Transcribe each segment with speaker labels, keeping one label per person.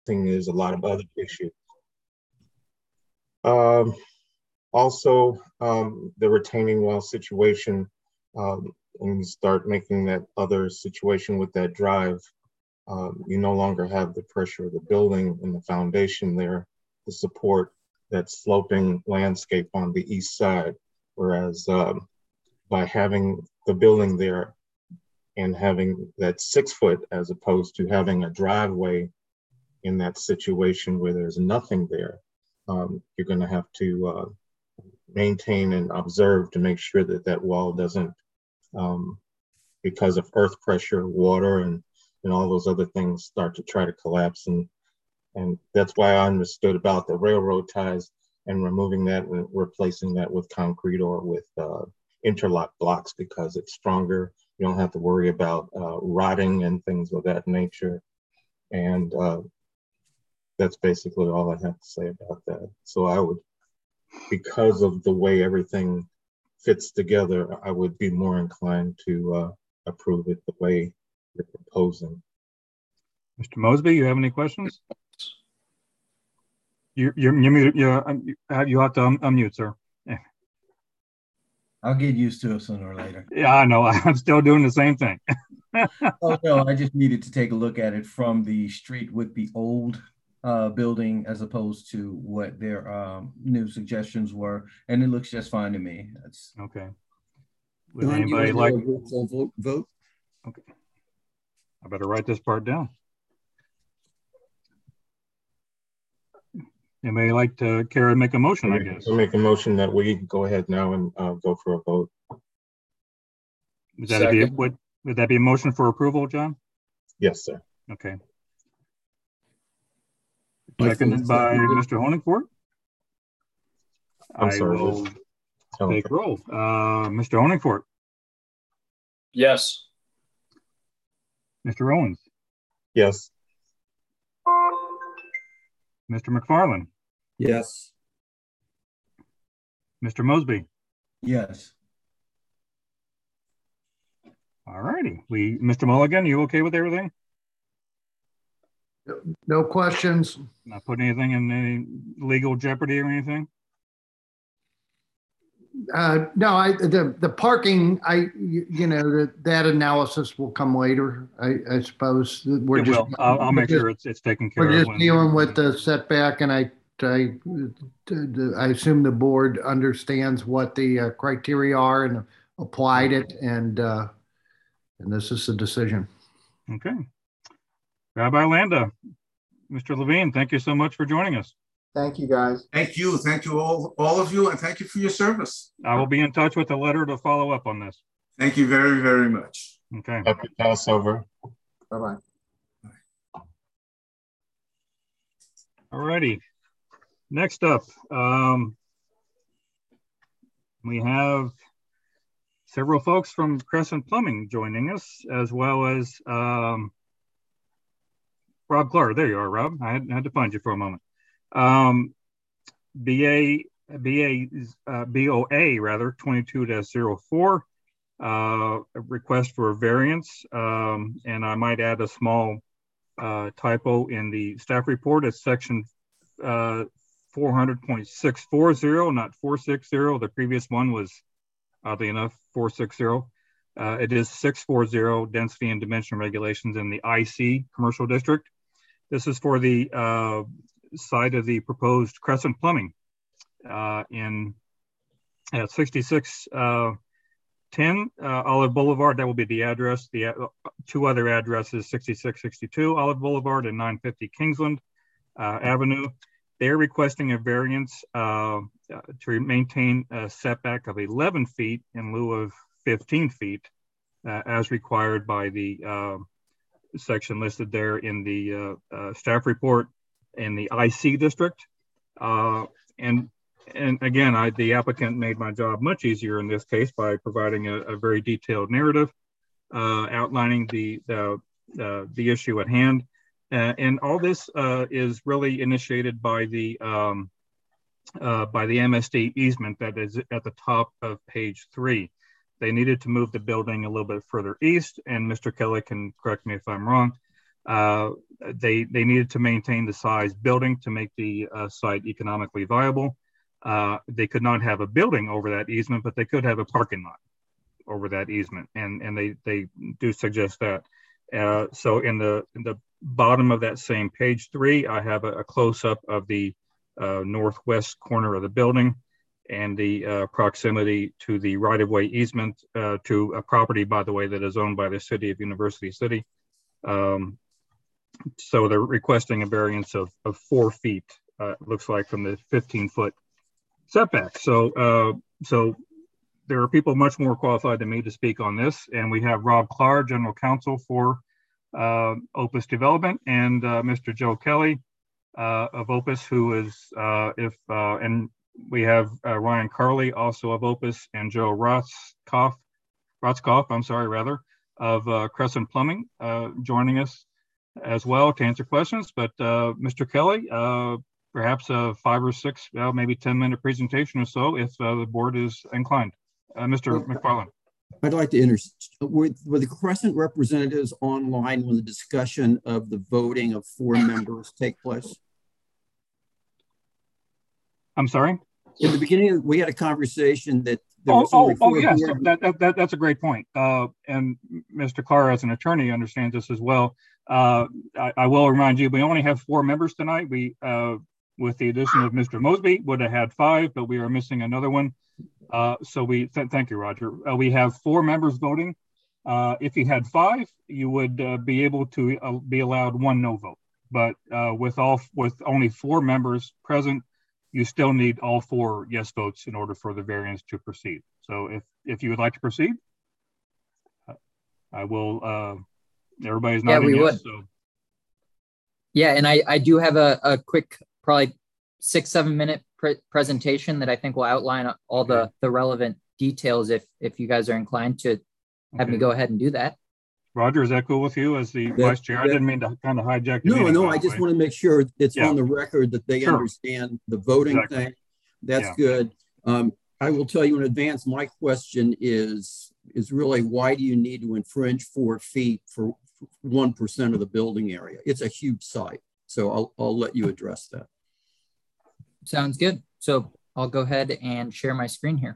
Speaker 1: thing is a lot of other issues. Um, Also, the retaining wall situation, when you start making that other situation with that drive, you no longer have the pressure of the building and the foundation there to support that sloping landscape on the east side. Whereas by having the building there and having that 6 foot as opposed to having a driveway in that situation where there's nothing there, you're going to have to maintain and observe to make sure that that wall doesn't, because of earth pressure, water, and all those other things start to try to collapse. And that's why I understood about the railroad ties and removing that and replacing that with concrete or with interlock blocks, because it's stronger. You don't have to worry about rotting and things of that nature. And that's basically all I have to say about that. So I would, because of the way everything fits together, I would be more inclined to approve it the way you're proposing.
Speaker 2: Mr. Mosby, you have any questions? You have to unmute, sir.
Speaker 3: I'll get used to it sooner or later.
Speaker 2: Yeah, I know. I'm still doing the same thing.
Speaker 3: Oh, no, I just needed to take a look at it from the street with the old building as opposed to what their new suggestions were. And it looks just fine to me. That's
Speaker 2: okay. Would anybody like a
Speaker 4: vote?
Speaker 2: Okay. I better write this part down. Anybody like to Kara make a motion, I guess?
Speaker 1: I'll make a motion that we go ahead now and go for a vote.
Speaker 2: Would that be a motion for approval, John?
Speaker 1: Yes, sir.
Speaker 2: Okay. Seconded by Mr. Honigfort. I will take roll. Mr. Honigfort.
Speaker 5: Yes.
Speaker 2: Mr. Owens.
Speaker 1: Yes.
Speaker 2: Mr. McFarland.
Speaker 4: Yes.
Speaker 2: Mr. Mosby.
Speaker 3: yes.
Speaker 2: All righty. Mr. Mulligan, you okay with everything?
Speaker 6: No questions.
Speaker 2: Not putting anything in any legal jeopardy or anything?
Speaker 6: No, the parking, that analysis will come later. I suppose
Speaker 2: I'll make sure it's taken care of.
Speaker 6: We're just dealing with the setback, and I assume the board understands what the criteria are and applied it, and this is the decision.
Speaker 2: Okay. Rabbi Landa, Mr. Levine, thank you so much for joining us.
Speaker 7: Thank you, guys.
Speaker 4: Thank you all of you, and thank you for your service.
Speaker 2: I will be in touch with a letter to follow up on this.
Speaker 4: Thank you very, very much.
Speaker 2: Okay.
Speaker 1: Happy Passover.
Speaker 7: Bye-bye.
Speaker 2: All righty. Next up, we have several folks from Crescent Plumbing joining us, as well as Rob Clark. There you are, Rob. I had to find you for a moment. BOA rather 22-04, request for a variance, and I might add a small typo in the staff report. It's section 400.640, not 460. The previous one was, oddly enough, 460. It is 640, density and dimension regulations in the IC commercial district. This is for the site of the proposed Crescent Plumbing at 6610 Olive Boulevard. That will be the address. The two other addresses, 6662 Olive Boulevard and 950 Kingsland Avenue. They're requesting a variance to maintain a setback of 11 feet in lieu of 15 feet as required by the section listed there in the staff report in the IC district. And again, the applicant made my job much easier in this case by providing a very detailed narrative outlining the issue at hand. And all this is really initiated by the MSD easement that is at the top of page 3. They needed to move the building a little bit further east, and Mr. Kelly can correct me if I'm wrong, They needed to maintain the size building to make the site economically viable. They could not have a building over that easement, but they could have a parking lot over that easement, and they do suggest that. So in the bottom of that same page 3, I have a close-up of the northwest corner of the building and the proximity to the right-of-way easement to a property, by the way, that is owned by the city of University City. So they're requesting a variance of 4 feet, looks like, from the 15-foot setback. So there are people much more qualified than me to speak on this. And we have Rob Clark, General Counsel for Opus Development, and Mr. Joe Kelly of Opus, who is, and we have Ryan Carley, also of Opus, and Joe Rotzkoff, of Crescent Plumbing, joining us as well to answer questions. But Mr. Kelly, perhaps a 5 or 6, maybe 10-minute presentation or so, if the board is inclined. Mr. McFarland.
Speaker 8: I'd like to were the Crescent representatives online when the discussion of the voting of 4 members take place?
Speaker 2: I'm sorry?
Speaker 8: In the beginning, we had a conversation that there
Speaker 2: yes,
Speaker 8: so
Speaker 2: that's a great point. And Mr. Clark, as an attorney, understands this as well. I will remind you, we only have 4 members tonight. We, with the addition of Mr. Mosby, would have had 5, but we are missing another one. So thank you, Roger. We have 4 members voting. If you had 5, you would be able to be allowed 1 no vote. But with only 4 members present, you still need all 4 yes votes in order for the variance to proceed. So if you would like to proceed, I will. Everybody's nodding.
Speaker 9: Yeah, we
Speaker 2: yes,
Speaker 9: would.
Speaker 2: So.
Speaker 9: Yeah, and I do have a quick, probably 6-7 minute presentation that I think will outline all the relevant details if you guys are inclined to have me go ahead and do that.
Speaker 2: Roger, is that cool with you as the vice chair? I didn't mean to kind of hijack the meeting.
Speaker 8: No, I just want to make sure it's on the record that they understand the voting thing. That's good. I will tell you in advance, my question is really, why do you need to infringe 4 feet for 1% of the building area? It's a huge site. So I'll let you address that.
Speaker 9: Sounds good. So I'll go ahead and share my screen here.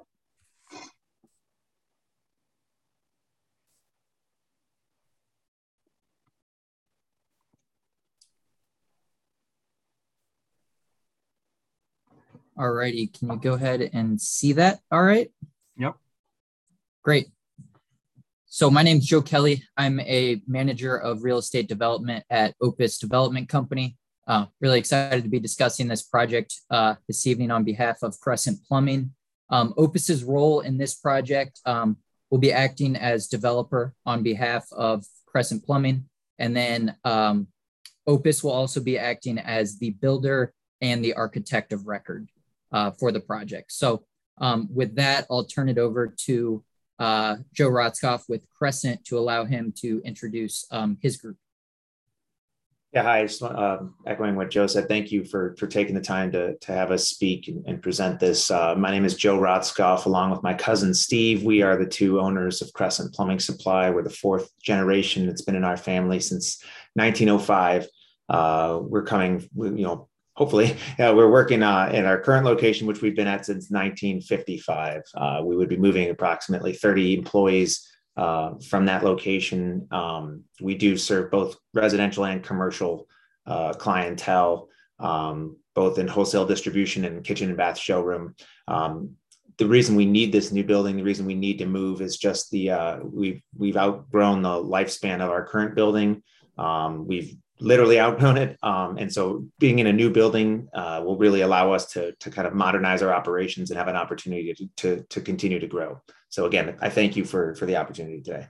Speaker 9: All righty, can you go ahead and see that? All right.
Speaker 2: Yep.
Speaker 9: Great. So my name is Joe Kelly. I'm a manager of real estate development at Opus Development Company. Really excited to be discussing this project this evening on behalf of Crescent Plumbing. Opus's role in this project will be acting as developer on behalf of Crescent Plumbing. And then Opus will also be acting as the builder and the architect of record for the project. So with that, I'll turn it over to Joe Rotzkoff with Crescent to allow him to introduce his group.
Speaker 10: Yeah, hi. Just echoing what Joe said, thank you for taking the time to have us speak and present this. My name is Joe Rotzkoff, along with my cousin Steve. We are the 2 owners of Crescent Plumbing Supply. We're the 4th generation that's been in our family since 1905. We're coming, hopefully, we're working in our current location, which we've been at since 1955. We would be moving approximately 30 employees from that location. We do serve both residential and commercial clientele, both in wholesale distribution and kitchen and bath showroom. The reason we need this new building, the reason we need to move is just we've outgrown the lifespan of our current building. We've literally outgrown it. And so being in a new building will really allow us to kind of modernize our operations and have an opportunity to continue to grow. So again, I thank you for the opportunity today.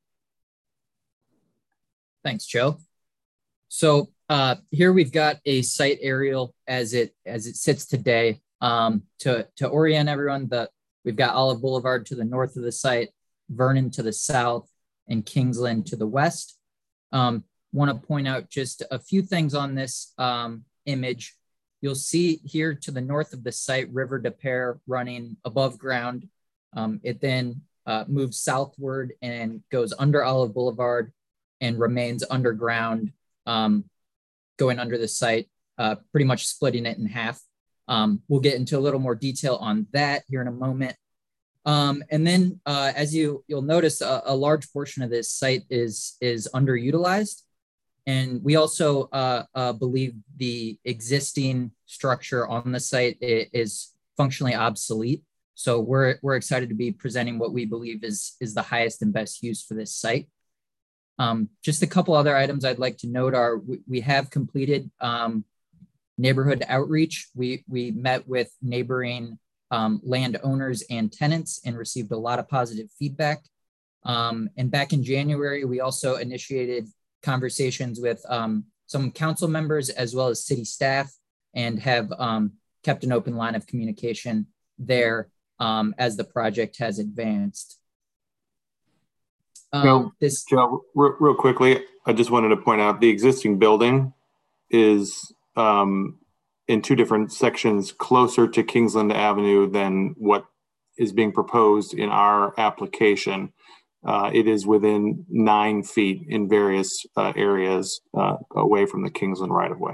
Speaker 9: Thanks, Joe. So here we've got a site aerial as it sits today. To orient everyone, we've got Olive Boulevard to the north of the site, Vernon to the south, and Kingsland to the west. Want to point out just a few things on this image. You'll see here to the north of the site, River des Peres running above ground. It then moves southward and goes under Olive Boulevard, and remains underground, going under the site, pretty much splitting it in half. We'll get into a little more detail on that here in a moment. And then as you'll notice, a large portion of this site is underutilized. And we also believe the existing structure on the site is functionally obsolete. So we're excited to be presenting what we believe is the highest and best use for this site. Just a couple other items I'd like to note are we have completed neighborhood outreach. We met with neighboring landowners and tenants and received a lot of positive feedback. And back in January, we also initiated conversations with some council members as well as city staff and have kept an open line of communication there as the project has advanced.
Speaker 11: Joe, real quickly, I just wanted to point out the existing building is in two different sections closer to Kingsland Avenue than what is being proposed in our application. It is within 9 feet in various areas away from the Kingsland right-of-way.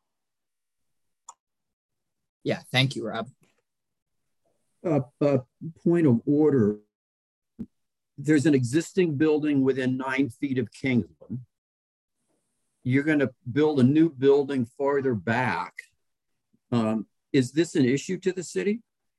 Speaker 9: Yeah, thank you, Rob.
Speaker 8: Point of order. There's an existing building within 9 feet of Kingsland. You're going to build a new building farther back. Is this an issue to the city?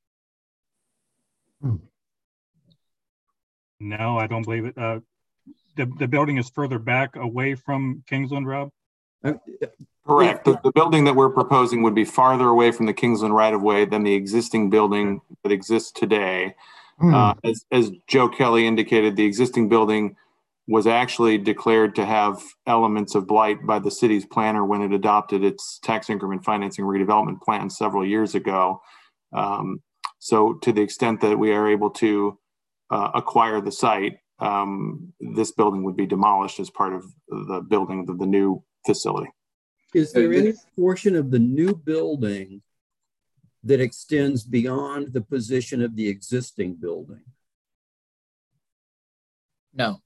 Speaker 2: No, I don't believe it. The building is further back away from Kingsland, Rob?
Speaker 11: Correct. The building that we're proposing would be farther away from the Kingsland right-of-way than the existing building that exists today. As Joe Kelly indicated, the existing building was actually declared to have elements of blight by the city's planner when it adopted its tax increment financing redevelopment plan several years ago. So to the extent that we are able to acquire the site, this building would be demolished as part of the building of the new facility.
Speaker 8: Is there any portion of the new building that extends beyond the position of the existing building?
Speaker 9: No.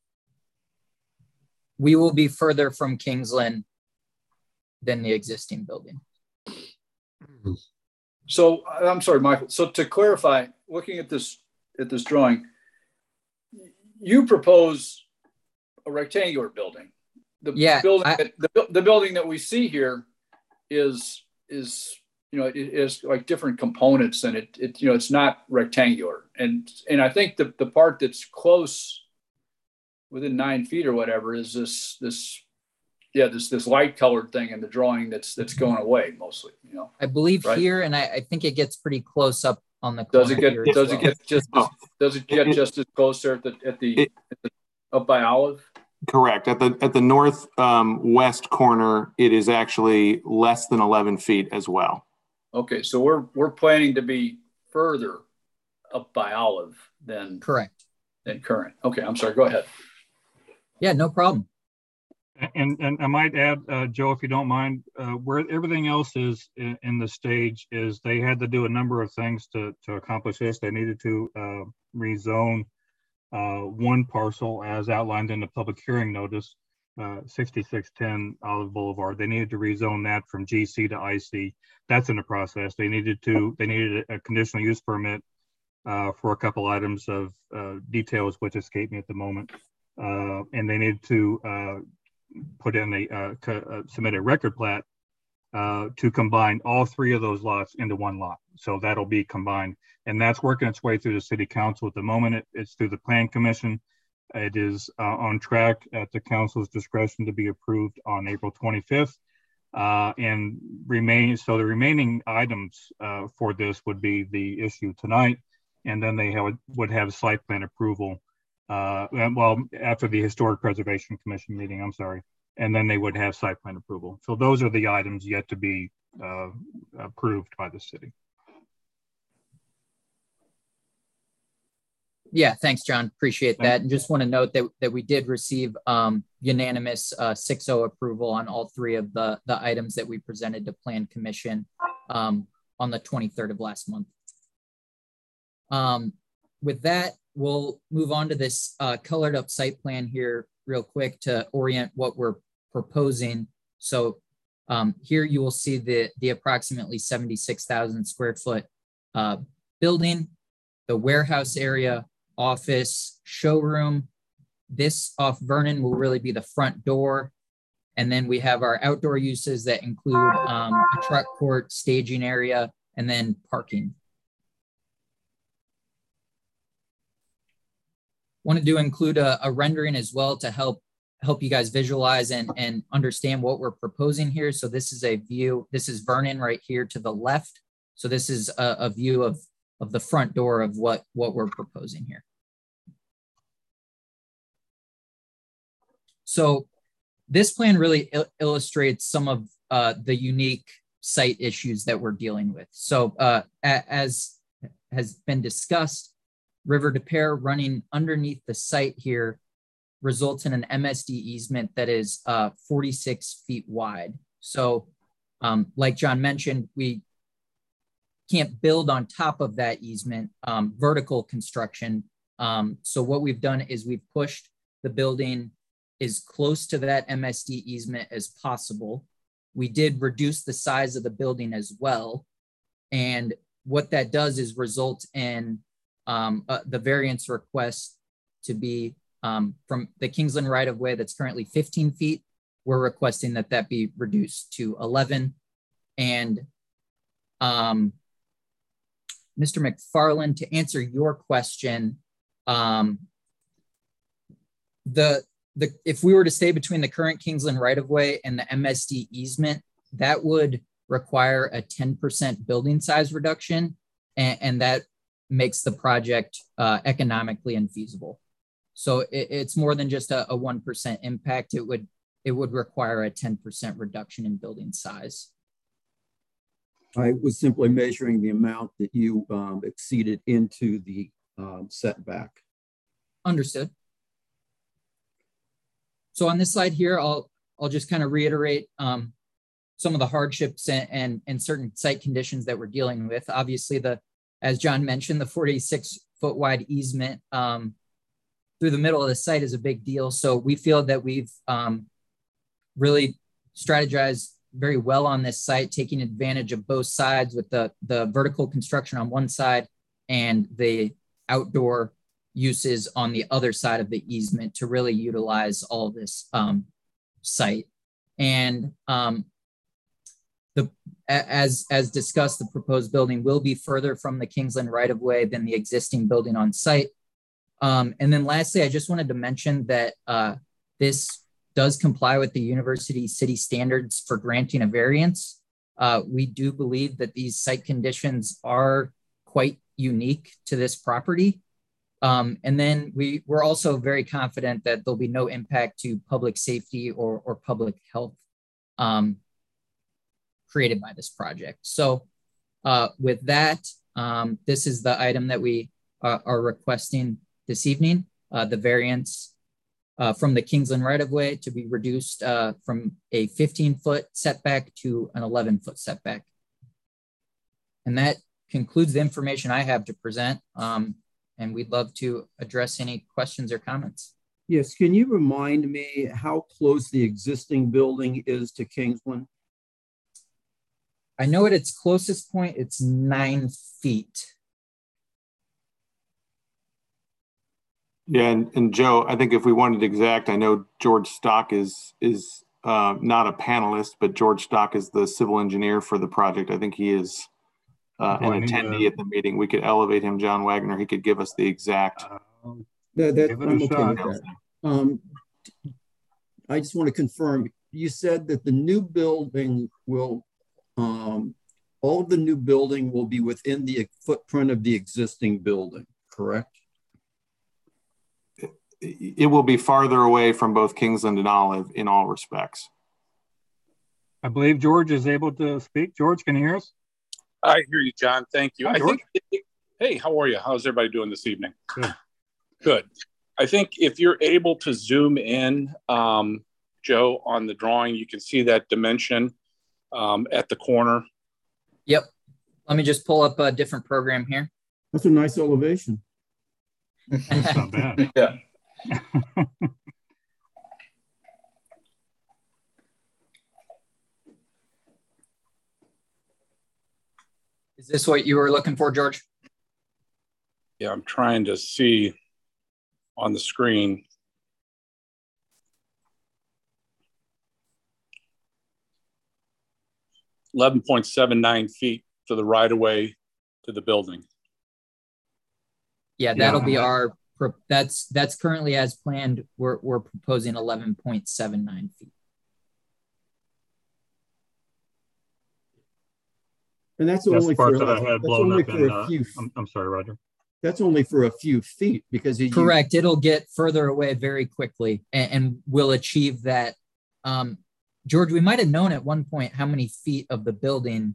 Speaker 9: We will be further from Kingsland than the existing building.
Speaker 5: So I'm sorry, Michael. So to clarify, looking at this drawing, you propose a rectangular building. The building that we see here is it is like different components, and it's not rectangular. And I think the part that's close within 9 feet or whatever is this light colored thing in the drawing that's going away mostly.
Speaker 9: I believe right? Here, and I think it gets pretty close up on the
Speaker 5: corner. Does it get just as close there at the up by Olive?
Speaker 11: Correct. At the north west corner, it is actually less than 11 feet as well.
Speaker 5: Okay, so we're planning to be further up by Olive than
Speaker 9: correct
Speaker 5: than current. Okay, I'm sorry. Go ahead.
Speaker 9: Yeah, no problem.
Speaker 2: And I might add, Joe, if you don't mind, where everything else is in the stage is they had to do a number of things to accomplish this. They needed to rezone one parcel as outlined in the public hearing notice, 6610 Olive Boulevard. They needed to rezone that from GC to IC. That's in the process. They needed a conditional use permit for a couple items of details which escape me at the moment. And they needed to put in submit a record plat to combine all 3 of those lots into one lot. So that'll be combined, and that's working its way through the city council at the moment. It's through the plan commission. It is on track at the council's discretion to be approved on April 25th. And the remaining items for this would be the issue tonight, and then they would have site plan approval. After the Historic Preservation Commission meeting, I'm sorry, and then they would have site plan approval. So those are the items yet to be approved by the city.
Speaker 9: Yeah, thanks, John. Appreciate that. And just want to note that we did receive unanimous 6-0 approval on all 3 of the items that we presented to Plan Commission on the 23rd of last month. With that, we'll move on to this colored up site plan here real quick to orient what we're proposing. So here you will see the approximately 76,000 square foot building, the warehouse area, office, showroom. This off Vernon will really be the front door. And then we have our outdoor uses that include a truck court, staging area, and then parking. Wanted to include a rendering as well to help you guys visualize and understand what we're proposing here. So this is a view, this is Vernon right here to the left. So this is a view of the front door of what we're proposing here. So this plan really illustrates some of the unique site issues that we're dealing with. So as has been discussed, River des Peres running underneath the site here results in an MSD easement that is 46 feet wide. So like John mentioned, we can't build on top of that easement, vertical construction. So what we've done is we've pushed the building as close to that MSD easement as possible. We did reduce the size of the building as well. And what that does is result in the variance request to be from the Kingsland right-of-way that's currently 15 feet. We're requesting that that be reduced to 11. And Mr. McFarland, to answer your question, if we were to stay between the current Kingsland right-of-way and the MSD easement, that would require a 10% building size reduction, and that makes the project economically infeasible. So it's more than just a 1% impact. It would require a 10% reduction in building size.
Speaker 8: I was simply measuring the amount that you exceeded into the setback.
Speaker 9: Understood. So on this slide here, I'll just kind of reiterate some of the hardships and certain site conditions that we're dealing with. Obviously, as John mentioned, the 46-foot wide easement through the middle of the site is a big deal. So we feel that we've really strategized very well on this site, taking advantage of both sides with the vertical construction on one side and the outdoor uses on the other side of the easement to really utilize all this site. And as discussed, the proposed building will be further from the Kingsland right-of-way than the existing building on site. And then lastly, I just wanted to mention that this does comply with the university city standards for granting a variance. We do believe that these site conditions are quite unique to this property. And then we're also very confident that there'll be no impact to public safety or public health created by this project. So with that, this is the item that we are requesting this evening, the variance from the Kingsland right-of-way to be reduced from a 15-foot setback to an 11-foot setback. And that concludes the information I have to present. And we'd love to address any questions or comments.
Speaker 8: Yes, can you remind me how close the existing building is to Kingsland?
Speaker 9: I know at its closest point, it's 9 feet.
Speaker 11: Yeah, and Joe, I think if we wanted exact, I know George Stock is not a panelist, but George Stock is the civil engineer for the project. I think he is an attendee at the meeting. We could elevate him, John Wagner. He could give us the exact.
Speaker 8: I'm okay with that. I just want to confirm, you said that the new building will, all of the new building will be within the footprint of the existing building, correct?
Speaker 11: It will be farther away from both Kingsland and Olive in all respects.
Speaker 2: I believe George is able to speak. George, can you hear us?
Speaker 12: I hear you, John. Thank you.
Speaker 2: Hi, George.
Speaker 12: Hey, how are you? How's everybody doing this evening?
Speaker 2: Good.
Speaker 12: Good. I think if you're able to zoom in, Joe, on the drawing, you can see that dimension at the corner.
Speaker 9: Yep. Let me just pull up a different program here.
Speaker 8: That's a nice elevation.
Speaker 2: That's not bad.
Speaker 12: Yeah.
Speaker 9: Is this what you were looking for, George?
Speaker 12: Yeah, I'm trying to see on the screen. $11.79 feet to the right of way to the building.
Speaker 9: Yeah, that'll be our, that's currently as planned. We're proposing 11.79 feet.
Speaker 8: And that's only for,
Speaker 2: a few. I'm sorry, Roger.
Speaker 8: That's only for a few feet because
Speaker 9: correct. It'll get further away very quickly, and we'll achieve that. George, we might have known at one point how many feet of the building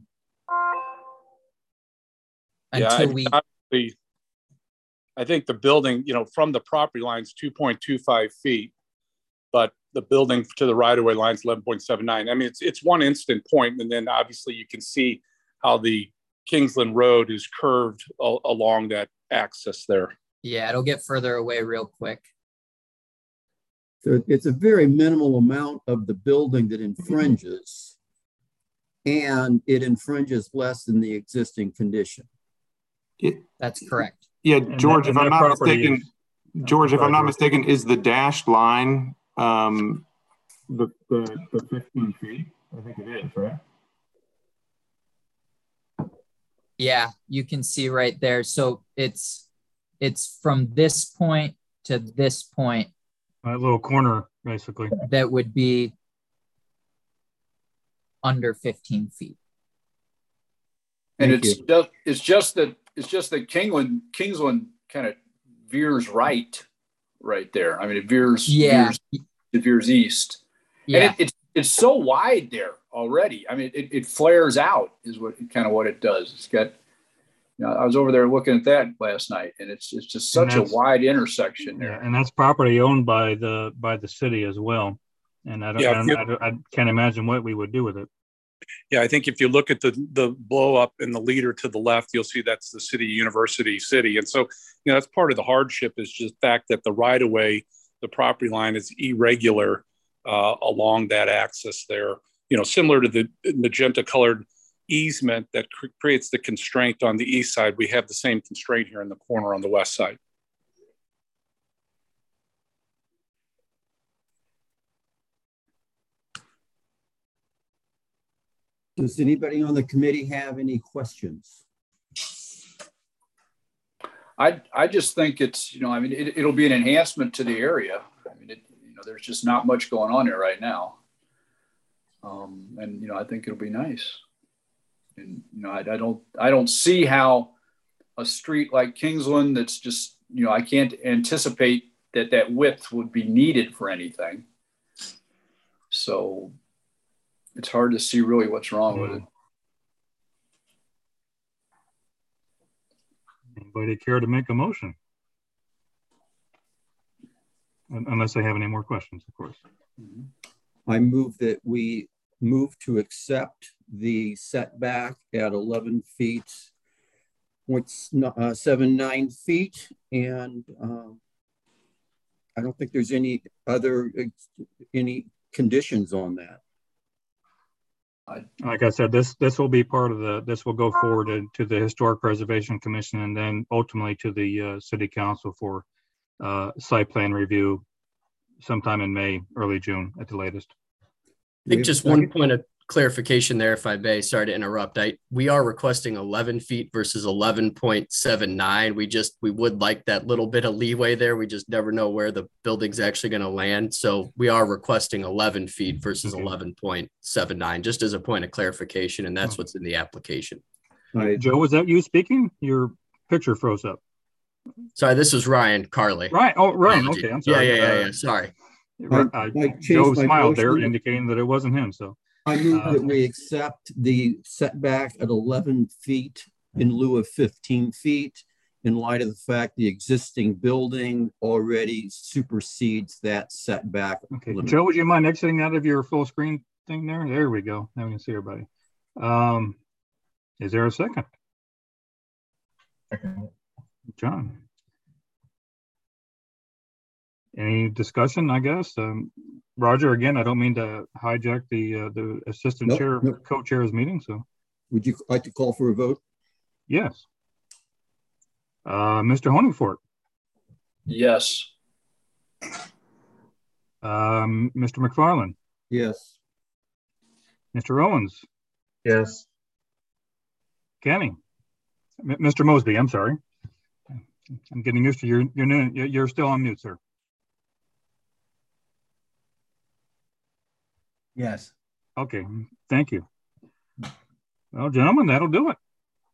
Speaker 9: until
Speaker 12: I think the building, from the property line is 2.25 feet, but the building to the right-of-way line is 11.79. I mean, it's one instant point, and then obviously you can see how the Kingsland Road is curved along that axis there.
Speaker 9: Yeah, it'll get further away real quick.
Speaker 8: So it's a very minimal amount of the building that infringes, and it infringes less than the existing condition.
Speaker 9: That's correct.
Speaker 11: Yeah, George, if I'm not mistaken, if I'm not mistaken, is the dashed line the 15 feet? I think it is, right?
Speaker 9: Yeah, you can see right there. So it's from this point to this point.
Speaker 2: A little corner, basically.
Speaker 9: That would be under 15 feet.
Speaker 5: And it's just that Kingsland kind of veers right there. I mean, it veers east.
Speaker 9: Yeah.
Speaker 5: And it's so wide there already. I mean, it flares out is what it does. It's got, I was over there looking at that last night, and it's just such a wide intersection there.
Speaker 2: Yeah, and that's property owned by the city as well. And I can't imagine what we would do with it.
Speaker 12: Yeah, I think if you look at the blow up in the leader to the left, you'll see that's the city university city. And so, that's part of the hardship is just the fact that the right of way, the property line is irregular along that axis there, similar to the magenta colored easement that creates the constraint on the east side. We have the same constraint here in the corner on the west side.
Speaker 8: Does anybody on the committee have any questions?
Speaker 5: I just think it's, it'll be an enhancement to the area. I mean, there's just not much going on there right now. And, I think it'll be nice. And, I don't see how a street like Kingsland that's just, I can't anticipate that width would be needed for anything. So it's hard to see really what's wrong with it.
Speaker 2: Anybody care to make a motion? Unless they have any more questions, of course.
Speaker 8: I move that we move to accept the setback at 11 feet, 0.79 feet. And I don't think there's any conditions on that.
Speaker 2: Like I said, this will be part of this will go forward to the Historic Preservation Commission and then ultimately to the City Council for site plan review sometime in May, early June at the latest.
Speaker 13: I think just one point of clarification there, if I may, sorry to interrupt. We are requesting 11 feet versus 11.79. We would like that little bit of leeway there. We just never know where the building's actually going to land. So we are requesting 11 feet versus 11.79, just as a point of clarification. And that's what's in the application.
Speaker 2: Right. Joe, was that you speaking? Your picture froze up.
Speaker 13: Sorry, this was Ryan Carly.
Speaker 2: Right. Oh, Ryan. Okay. I'm sorry.
Speaker 13: Yeah. Sorry.
Speaker 2: Joe smiled there indicating that it wasn't him. So
Speaker 8: I move that we accept the setback at 11 feet in lieu of 15 feet in light of the fact the existing building already supersedes that setback.
Speaker 2: Okay. Limit. Joe, would you mind exiting out of your full screen thing there? There we go. Now we can see everybody. Is there a second? John. Any discussion, I guess? Roger, again, I don't mean to hijack the assistant chair, co-chair's meeting. So,
Speaker 8: would you like to call for a vote?
Speaker 2: Yes. Mr. Honingford?
Speaker 5: Yes.
Speaker 2: Mr. McFarland?
Speaker 8: Yes.
Speaker 2: Mr. Owens?
Speaker 1: Yes.
Speaker 2: Kenny? Mr. Mosby, I'm sorry. I'm getting used to you're still on mute, sir.
Speaker 3: Yes.
Speaker 2: Okay, thank you. Well, gentlemen, that'll do it.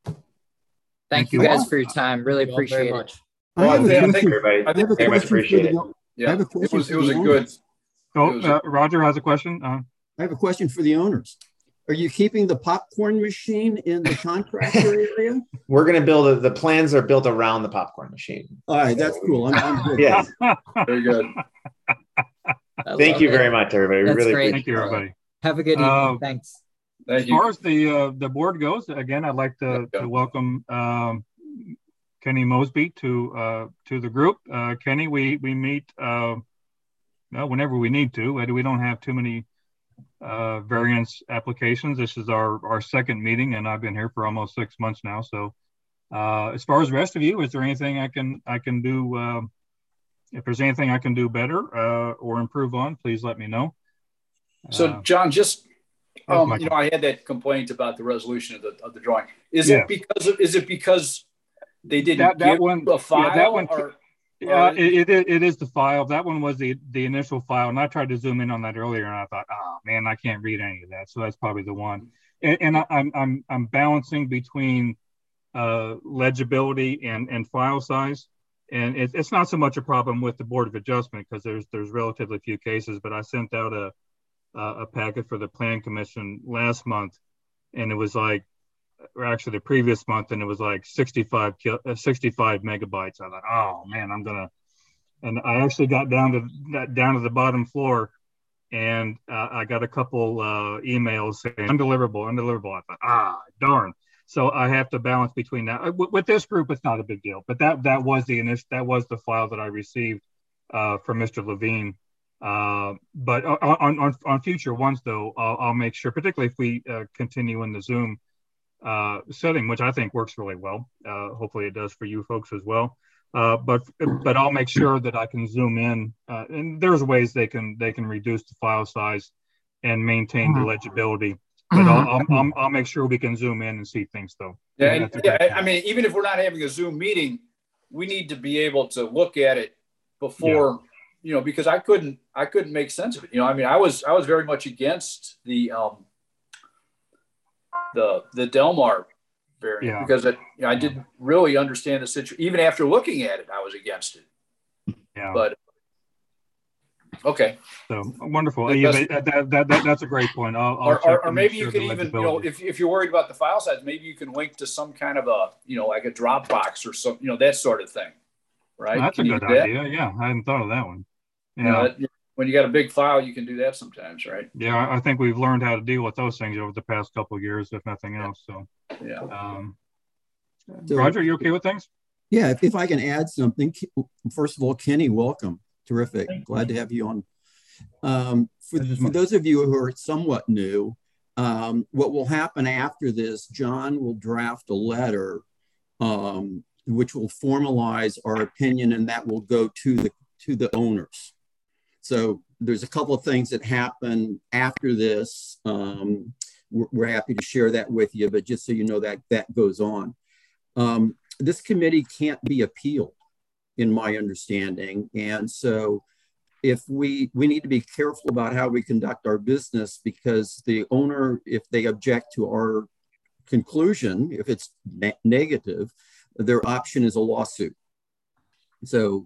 Speaker 9: Thank you guys for your time. Really appreciate it.
Speaker 8: I have a question.
Speaker 10: Everybody.
Speaker 8: I have a
Speaker 10: Very much
Speaker 8: question for
Speaker 10: appreciate
Speaker 8: the.
Speaker 10: it.
Speaker 8: I have a question
Speaker 5: it was a good.
Speaker 2: Roger has a question.
Speaker 8: I have a question for the owners. Are you keeping the popcorn machine in the contractor area?
Speaker 10: We're going to build the plans are built around the popcorn machine.
Speaker 8: All right, that's cool. I'm good.
Speaker 10: Yeah.
Speaker 5: Very good.
Speaker 10: Thank you very much, everybody.
Speaker 9: That's
Speaker 10: We really
Speaker 9: great.
Speaker 2: Thank you, everybody.
Speaker 9: Have a good evening. Thanks.
Speaker 2: As far as the board goes, again, I'd like to welcome Kenny Mosby to the group. Kenny, we meet whenever we need to. We don't have too many variance applications. This is our second meeting, and I've been here for almost 6 months now. So as far as the rest of you, is there anything I can do? If there's anything I can do better or improve on, please let me know.
Speaker 5: So John, just I had that complaint about the resolution of the drawing. Is it because they didn't give a file?
Speaker 2: Yeah, that one. It is the file. That one was the initial file, and I tried to zoom in on that earlier, and I thought, oh man, I can't read any of that. So that's probably the one. And I'm balancing between legibility and file size, and it's not so much a problem with the Board of Adjustment because there's relatively few cases. But I sent out a packet for the Plan Commission last month, and it was like, or actually the previous month, and it was like 65 megabytes. I thought, oh man, and I actually got down to the bottom floor, and I got a couple emails saying undeliverable. I thought, darn. So I have to balance between that. With this group, it's not a big deal, but that was the file that I received from Mr. Levine. But on future ones, though, I'll make sure, particularly if we continue in the Zoom setting, which I think works really well. Hopefully it does for you folks as well. But I'll make sure that I can zoom in, and there's ways they can reduce the file size and maintain the legibility. But I'll make sure we can zoom in and see things, though.
Speaker 5: Yeah, I mean, even if we're not having a Zoom meeting, we need to be able to look at it before, because I couldn't make sense of it. I mean, I was very much against the Delmar variant because I didn't really understand the situation. Even after looking at it, I was against it.
Speaker 2: Yeah.
Speaker 5: But okay.
Speaker 2: So wonderful. That's a great point.
Speaker 5: Or maybe you could even, if you're worried about the file size, maybe you can link to some kind of a, like a Dropbox or some, that sort of thing. Right.
Speaker 2: That's a good idea. Yeah. I hadn't thought of that one.
Speaker 5: When you got a big file, you can do that sometimes, right?
Speaker 2: Yeah, I think we've learned how to deal with those things over the past couple of years, if nothing else. So, Roger, you okay with things?
Speaker 8: Yeah, if I can add something. First of all, Kenny, welcome. Terrific. Glad to have you on. For those of you who are somewhat new, what will happen after this, John will draft a letter which will formalize our opinion, and that will go to the owners. So there's a couple of things that happen after this. We're happy to share that with you, but just so you know that goes on. This committee can't be appealed, in my understanding. And so if we need to be careful about how we conduct our business, because the owner, if they object to our conclusion, if it's negative, their option is a lawsuit. So,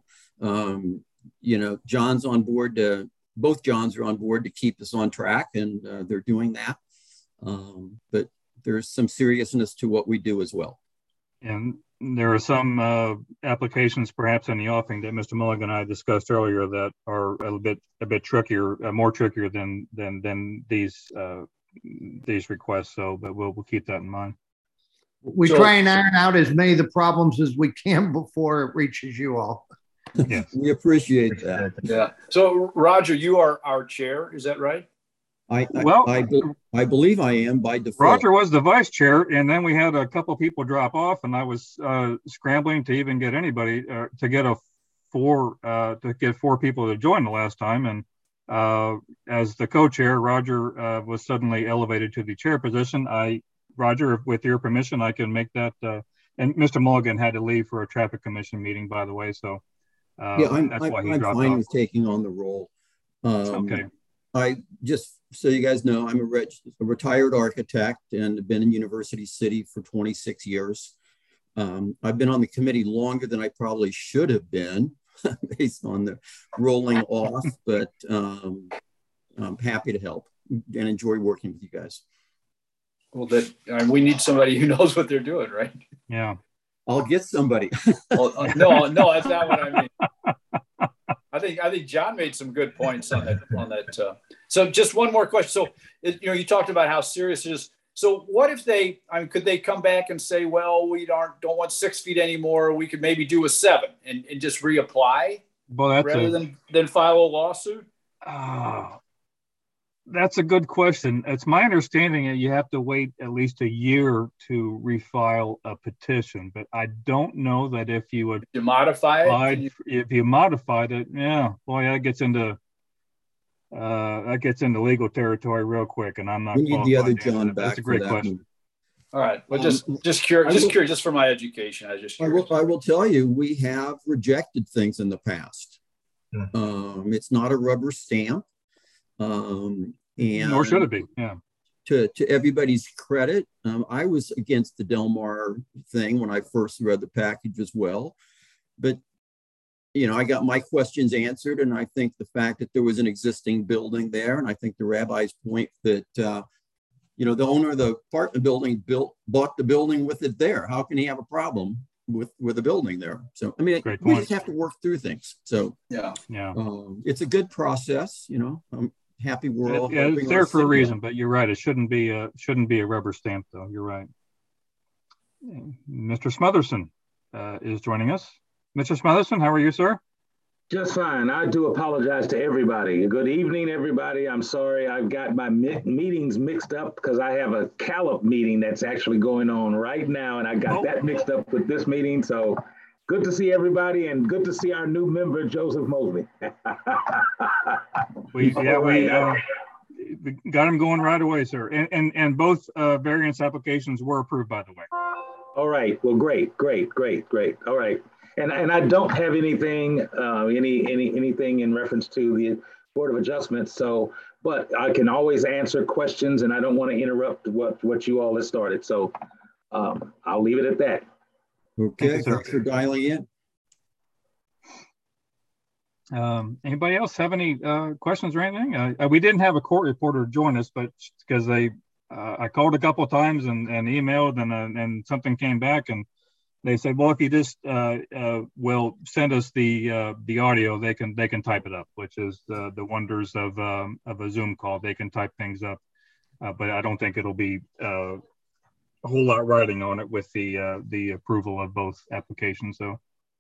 Speaker 8: John's on board both Johns are on board to keep us on track, and they're doing that. But there's some seriousness to what we do as well.
Speaker 2: And there are some applications perhaps in the offing that Mr. Mulligan and I discussed earlier that are a bit trickier, more trickier than these requests. So, but we'll keep that in mind.
Speaker 6: We try and iron out as many of the problems as we can before it reaches you all.
Speaker 2: Yes,
Speaker 8: we appreciate that.
Speaker 5: Yeah. So, Roger, you are our chair. Is that right?
Speaker 8: I believe I am by default.
Speaker 2: Roger was the vice chair, and then we had a couple people drop off, and I was scrambling to even get anybody to get four people to join the last time. And as the co-chair, Roger was suddenly elevated to the chair position. Roger, with your permission, I can make that. And Mr. Mulligan had to leave for a traffic commission meeting, by the way. So
Speaker 8: I'm fine
Speaker 2: off.
Speaker 8: with taking on the role.
Speaker 2: Okay.
Speaker 8: Just so you guys know, I'm a retired architect and have been in University City for 26 years. I've been on the committee longer than I probably should have been based on the rolling off, but I'm happy to help and enjoy working with you guys.
Speaker 5: Well, we need somebody who knows what they're doing, right?
Speaker 2: Yeah.
Speaker 8: I'll get somebody.
Speaker 5: No, that's not what I mean. I think John made some good points on that. So just one more question. So, you talked about how serious it is. So what if could they come back and say, well, we don't want 6 feet anymore. We could maybe do a 7 and just reapply rather than file a lawsuit?
Speaker 2: That's a good question. It's my understanding that you have to wait at least a year to refile a petition, but I don't know that if you would
Speaker 5: modify it.
Speaker 2: If you modified it, that gets into legal territory real quick, and I'm not.
Speaker 8: We need the other John back.
Speaker 2: That's a great question.
Speaker 5: All right, well, just curious, just for my education, I
Speaker 8: will tell you, we have rejected things in the past. It's not a rubber stamp. And
Speaker 2: nor should it be. Yeah.
Speaker 8: To everybody's credit, I was against the Del Mar thing when I first read the package as well, but I got my questions answered, and I think the fact that there was an existing building there, and I think the rabbi's point that the owner of the apartment building bought the building with it there. How can he have a problem with the building there? So we just have to work through things. So it's a good process. I'm happy we're all.
Speaker 2: Yeah, it's there for a reason, but you're right. It shouldn't be a rubber stamp, though. You're right. Mr. Smotherson is joining us. Mr. Smotherson, how are you, sir?
Speaker 14: Just fine. I do apologize to everybody. Good evening, everybody. I'm sorry I've got my meetings mixed up because I have a CALOP meeting that's actually going on right now, and I got that mixed up with this meeting. So good to see everybody, and good to see our new member, Joseph Mosley.
Speaker 2: we got him going right away, sir. And both variance applications were approved, by the way.
Speaker 14: All right. Well, great. All right. And I don't have anything, anything in reference to the Board of Adjustment. So, but I can always answer questions, and I don't want to interrupt what you all have started. So I'll leave it at that.
Speaker 8: Okay, thanks for dialing
Speaker 2: in. Anybody else have any questions or anything? We didn't have a court reporter join us, but because I called a couple of times and emailed, and something came back, and they said, well, if you just will send us the audio, they can type it up, which is the wonders of a Zoom call. They can type things up, but I don't think it'll be a whole lot writing on it with the approval of both applications. So,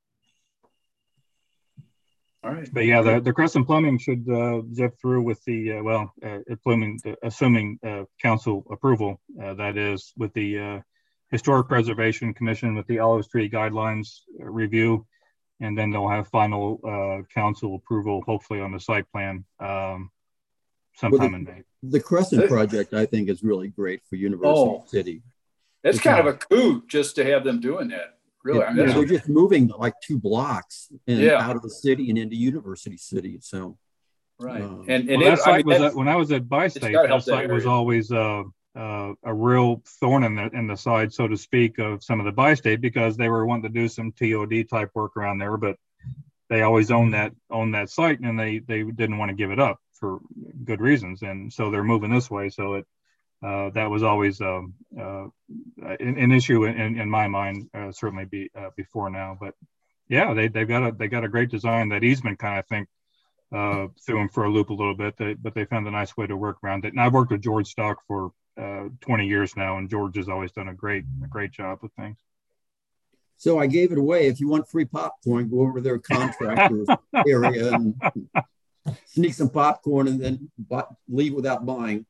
Speaker 5: all right.
Speaker 2: But yeah, the Crescent Plumbing should zip through with the assuming council approval. That is with the Historic Preservation Commission with the Olive Tree Guidelines review, and then they'll have final council approval, hopefully on the site plan sometime in May.
Speaker 8: The Crescent project, I think, is really great for University City.
Speaker 5: It's kind of a coup just to have them doing that. Really,
Speaker 8: they're just moving like 2 blocks out of the city and into University City. So,
Speaker 5: right.
Speaker 2: When I was at Bi-State, that site was always a real thorn in the side, so to speak, of some of the Bi-State, because they were wanting to do some TOD type work around there, but they always own that site, and they didn't want to give it up for good reasons, and so they're moving this way. So that was always an issue in my mind, certainly before now. But yeah, they got a great design. That easement kind of thing threw them for a loop a little bit, but they found a nice way to work around it. And I've worked with George Stock for 20 years now, and George has always done a great job with things.
Speaker 8: So I gave it away. If you want free popcorn, go over their contractor area. sneak some popcorn and then leave without buying.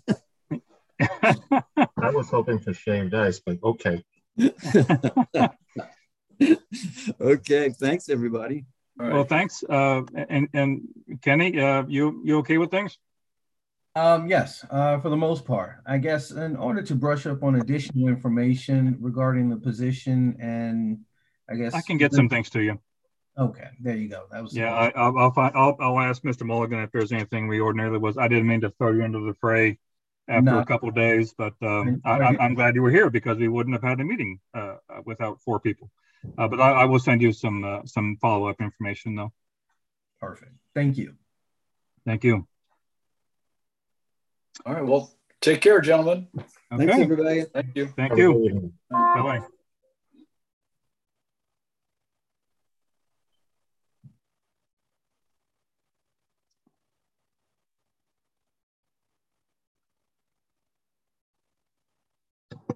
Speaker 1: I was hoping for shaved ice, but okay.
Speaker 8: Okay, thanks everybody.
Speaker 2: Right. Well, thanks. And Kenny, you okay with things?
Speaker 3: Yes, for the most part. I guess in order to brush up on additional information regarding the position, and I guess
Speaker 2: I can get some things to you.
Speaker 3: Okay, there you go. That was
Speaker 2: I'll ask Mr. Mulligan if there's anything we ordinarily was. I didn't mean to throw you into the fray after a couple of days, but I'm glad you were here because we wouldn't have had a meeting without 4 people. But I will send you some follow-up information though.
Speaker 3: Perfect. Thank you.
Speaker 2: Thank you.
Speaker 5: All right. Well, take care, gentlemen.
Speaker 2: Okay.
Speaker 8: Thanks, everybody.
Speaker 5: Thank you.
Speaker 2: Thank you. Bye-bye.